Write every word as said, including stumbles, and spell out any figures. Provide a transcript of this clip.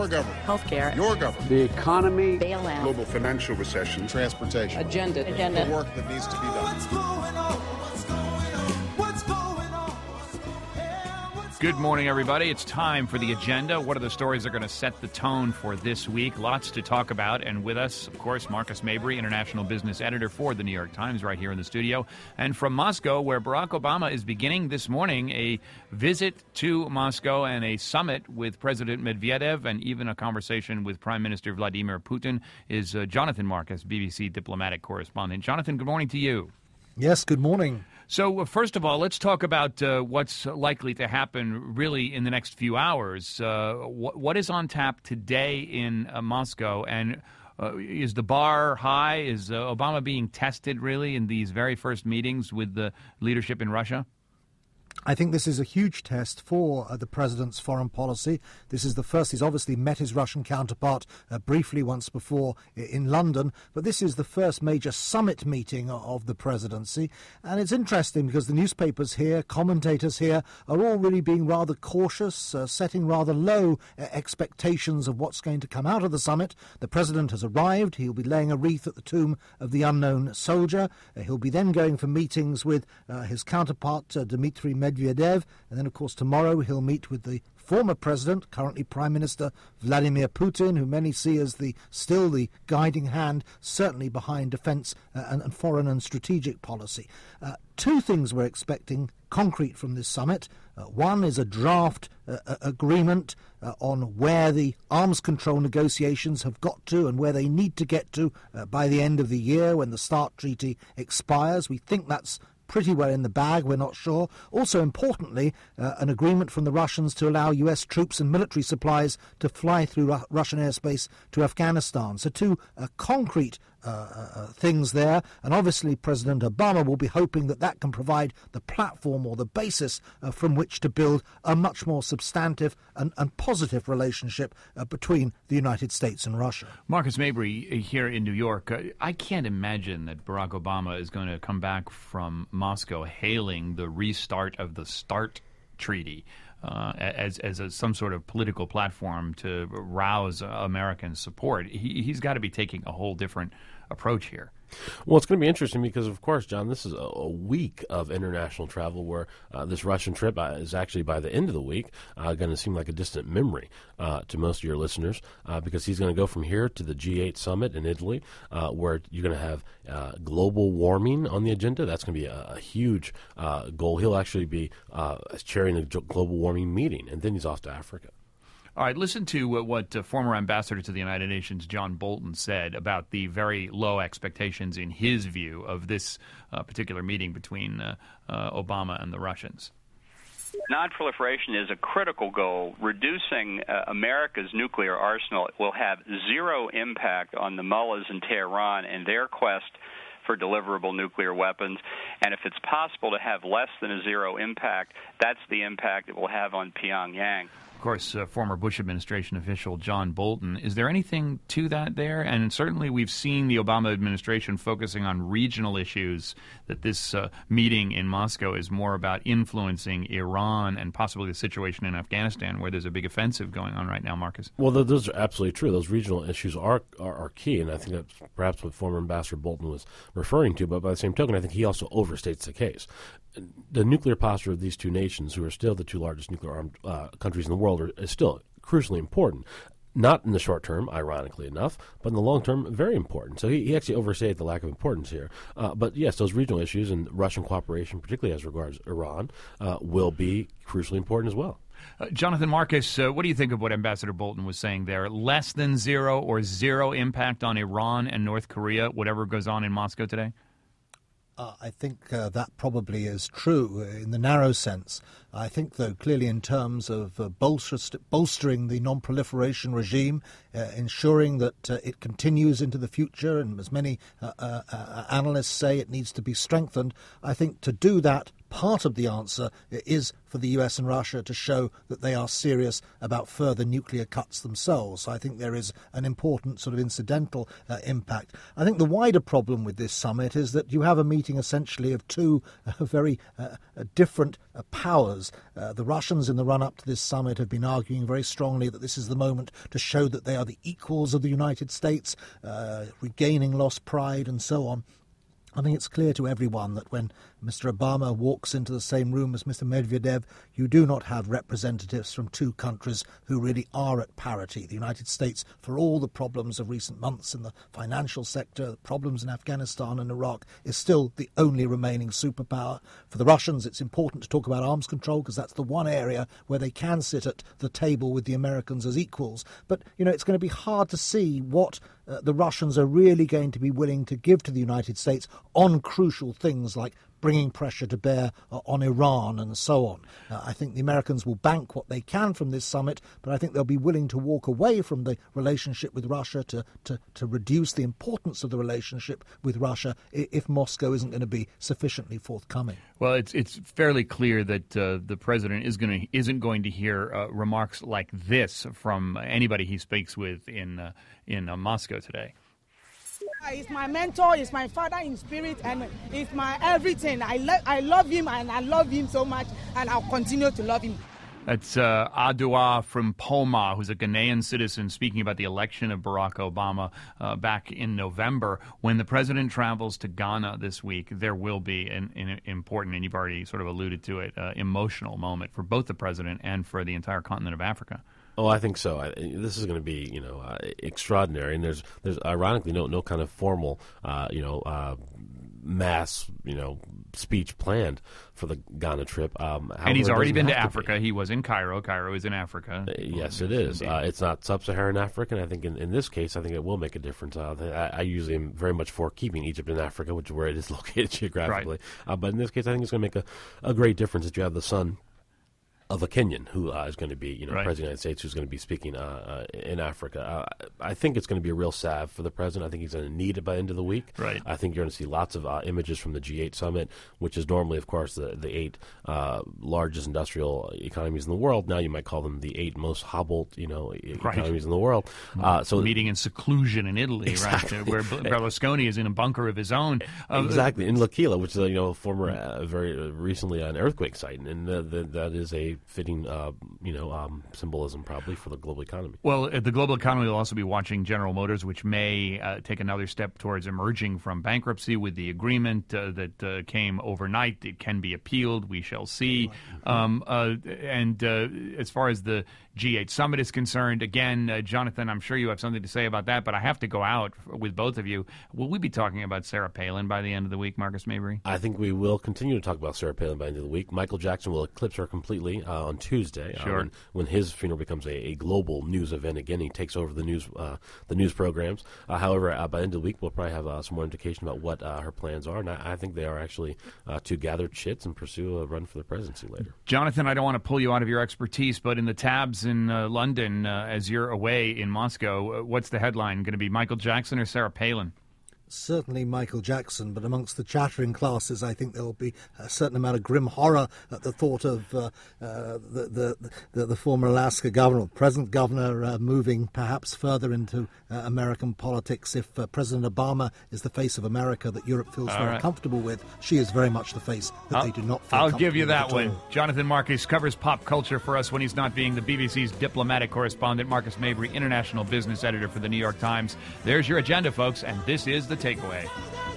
Our government. Healthcare. Your government. The economy. Bailout. Global financial recession. Transportation. Agenda. Agenda. The work that needs to be done. What's going on? What's going on? What's going on? Good morning, everybody. It's time for the agenda. What are the stories that are going to set the tone for this week? Lots to talk about. And with us, of course, Marcus Mabry, international business editor for the New York Times, right here in the studio. And from Moscow, where Barack Obama is beginning this morning a visit to Moscow and a summit with President Medvedev and even a conversation with Prime Minister Vladimir Putin, is uh, Jonathan Marcus, B B C diplomatic correspondent. Jonathan, good morning to you. Yes, good morning. So, uh, first of all, let's talk about uh, what's likely to happen really in the next few hours. Uh, wh- what is on tap today in uh, Moscow? And uh, is the bar high? Is uh, Obama being tested really in these very first meetings with the leadership in Russia? I think this is a huge test for uh, the president's foreign policy. This is the first. He's obviously met his Russian counterpart uh, briefly once before in London, but this is the first major summit meeting of the presidency. And it's interesting because the newspapers here, commentators here, are all really being rather cautious, uh, setting rather low uh, expectations of what's going to come out of the summit. The president has arrived. He'll be laying a wreath at the tomb of the unknown soldier. Uh, he'll be then going for meetings with uh, his counterpart, uh, Dmitry Medvedev, and then, of course, tomorrow he'll meet with the former president, currently Prime Minister Vladimir Putin, who many see as the still the guiding hand, certainly behind defence uh, and, and foreign and strategic policy. Uh, two things we're expecting concrete from this summit. Uh, one is a draft uh, agreement uh, on where the arms control negotiations have got to and where they need to get to uh, by the end of the year when the START treaty expires. We think that's pretty well in the bag, we're not sure. Also, importantly, uh, an agreement from the Russians to allow U S troops and military supplies to fly through Ru- Russian airspace to Afghanistan. So two uh, concrete uh, uh, things there, and obviously President Obama will be hoping that that can provide the platform or the basis uh, from which to build a much more substantive and, and positive relationship uh, between the United States and Russia. Marcus Mabry here in New York. Uh, I can't imagine that Barack Obama is going to come back from Moscow hailing the restart of the START treaty uh, as as a, some sort of political platform to rouse uh, American support. He, he's got to be taking a whole different approach here. Well, it's going to be interesting because, of course, John, this is a, a week of international travel where uh, this Russian trip uh, is actually, by the end of the week, uh, going to seem like a distant memory uh, to most of your listeners uh, because he's going to go from here to the G eight summit in Italy uh, where you're going to have uh, global warming on the agenda. That's going to be a, a huge uh, goal. He'll actually be uh, chairing the global warming meeting, and then he's off to Africa. All right, listen to uh, what uh, former ambassador to the United Nations John Bolton said about the very low expectations, in his view, of this uh, particular meeting between uh, uh, Obama and the Russians. Non-proliferation is a critical goal. Reducing uh, America's nuclear arsenal will have zero impact on the mullahs in Tehran and their quest for deliverable nuclear weapons. And if it's possible to have less than a zero impact, that's the impact it will have on Pyongyang. Of course, uh, former Bush administration official John Bolton. Is there anything to that there? And certainly we've seen the Obama administration focusing on regional issues, that this uh, meeting in Moscow is more about influencing Iran and possibly the situation in Afghanistan, where there's a big offensive going on right now, Marcus. Well, those are absolutely true. Those regional issues are, are, are key, and I think that's perhaps what former Ambassador Bolton was referring to. But by the same token, I think he also overstates the case. The nuclear posture of these two nations, who are still the two largest nuclear-armed uh, countries in the world, are, is still crucially important. Not in the short term, ironically enough, but in the long term, very important. So he, he actually overstated the lack of importance here. Uh, but yes, those regional issues and Russian cooperation, particularly as regards Iran, uh, will be crucially important as well. Uh, Jonathan Marcus, uh, what do you think of what Ambassador Bolton was saying there? Less than zero or zero impact on Iran and North Korea, whatever goes on in Moscow today? Uh, I think uh, that probably is true in the narrow sense. I think, though, clearly in terms of uh, bolster, bolstering the non-proliferation regime, uh, ensuring that uh, it continues into the future, and as many uh, uh, uh, analysts say, it needs to be strengthened, I think to do that part of the answer is for the U S and Russia to show that they are serious about further nuclear cuts themselves. So I think there is an important sort of incidental uh, impact. I think the wider problem with this summit is that you have a meeting essentially of two uh, very uh, different uh, powers. Uh, the Russians in the run-up to this summit have been arguing very strongly that this is the moment to show that they are the equals of the United States, uh, regaining lost pride and so on. I think it's clear to everyone that when Mister Obama walks into the same room as Mister Medvedev, you do not have representatives from two countries who really are at parity. The United States, for all the problems of recent months in the financial sector, the problems in Afghanistan and Iraq, is still the only remaining superpower. For the Russians, it's important to talk about arms control because that's the one area where they can sit at the table with the Americans as equals. But, you know, it's going to be hard to see what uh, the Russians are really going to be willing to give to the United States on crucial things like bringing pressure to bear uh, on Iran and so on. Uh, I think the Americans will bank what they can from this summit, but I think they'll be willing to walk away from the relationship with Russia to, to, to reduce the importance of the relationship with Russia if Moscow isn't going to be sufficiently forthcoming. Well, it's it's fairly clear that uh, the president is going to isn't going to hear uh, remarks like this from anybody he speaks with in uh, in uh, Moscow today. He's my mentor, he's my father in spirit, and he's my everything. I, lo- I love him, and I love him so much, and I'll continue to love him. That's uh, Adua from Poma, who's a Ghanaian citizen, speaking about the election of Barack Obama uh, back in November. When the president travels to Ghana this week, there will be an, an important, and you've already sort of alluded to it, uh, emotional moment for both the president and for the entire continent of Africa. Oh, I think so. I, this is going to be, you know, uh, extraordinary, and there's, there's ironically no, no kind of formal, uh, you know, uh, mass, you know, speech planned for the Ghana trip. Um, and he's already been to Africa. Be. He was in Cairo. Cairo is in Africa. Uh, yes, it is. Uh, it's not sub-Saharan Africa, and I think in, in this case, I think it will make a difference. Uh, I, I usually am very much for keeping Egypt in Africa, which is where it is located geographically. Right. Uh, but in this case, I think it's going to make a, a great difference that you have the son of a Kenyan who uh, is going to be, you know, right. president of the United States, who's going to be speaking uh, uh, in Africa. Uh, I think it's going to be a real salve for the president. I think he's going to need it by the end of the week. Right. I think you're going to see lots of uh, images from the G eight summit, which is normally, of course, the, the eight uh, largest industrial economies in the world. Now you might call them the eight most hobbled, you know, right. economies in the world. Uh, so meeting in seclusion in Italy, exactly. right, where Berlusconi is in a bunker of his own. Uh, exactly, in L'Aquila, which is a, you know, former, uh, very uh, recently an earthquake site, and uh, the, that is a fitting Uh, you know, um, symbolism probably for the global economy. Well, uh, the global economy will also be watching General Motors, which may uh, take another step towards emerging from bankruptcy with the agreement uh, that uh, came overnight. It can be appealed. We shall see. Um, uh, and uh, as far as the G eight summit is concerned, again, uh, Jonathan, I'm sure you have something to say about that, but I have to go out with both of you. Will we be talking about Sarah Palin by the end of the week, Marcus Mabry? I think we will continue to talk about Sarah Palin by the end of the week. Michael Jackson will eclipse her completely uh, on Tuesday. Sure. Uh, when, when his funeral becomes a, a global news event again, he takes over the news uh, the news programs. Uh, however, uh, by the end of the week, we'll probably have uh, some more indication about what uh, her plans are, and I, I think they are actually uh, to gather chits and pursue a run for the presidency later. Jonathan, I don't want to pull you out of your expertise, but in the tabs in uh, London, uh, as you're away in Moscow, uh, what's the headline going to be, Michael Jackson or Sarah Palin? Certainly Michael Jackson, but amongst the chattering classes, I think there will be a certain amount of grim horror at the thought of uh, uh, the, the, the the former Alaska governor, present governor, uh, moving perhaps further into uh, American politics. If uh, President Obama is the face of America that Europe feels All very right. comfortable with, she is very much the face that I'll, they do not feel I'll comfortable give you with that at one. all. Jonathan Marcus covers pop culture for us when he's not being the B B C's diplomatic correspondent. Marcus Mabry, international business editor for the New York Times. There's your agenda, folks, and this is The Takeaway.